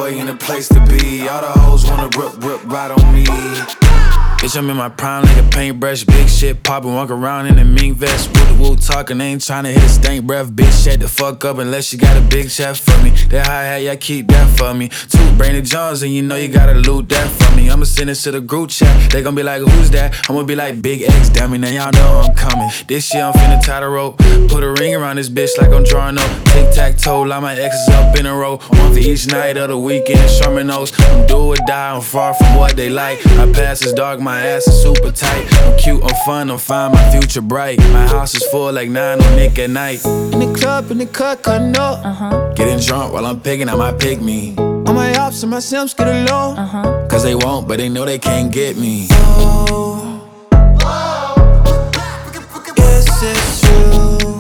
boy in a place to be. All the hoes wanna rip, ride on me. Bitch, I'm in my prime like a paintbrush. Big shit poppin', walk around in a mink vest. Woo talkin', ain't tryna hit a stank breath. Bitch, shut the fuck up unless you got a big check for me. That hi-hat, yeah, keep that for me. Two Brainy Jones, and you know you gotta loot that for me. I'ma send it to the group chat. They gon' be like, who's that? I'ma be like, Big X, damn it, now y'all know I'm coming. This shit, I'm finna tie the rope. Put a ring around this bitch like I'm drawing up. Tic-tac-toe, line my exes up in a row. One for each night of the weekend, Sherman knows. I'm do or die, I'm far from what they like. My past is dark, my ass is super tight. I'm cute, I'm fun, I'm fine, my future bright. My house is full like 9 on Nick at night. In the club, in the cut, cutting up. Getting drunk while I'm picking out my pick me. All my ops and my simps get along. Cause they won't, but they know they can't get me. Oh, yes, it's true.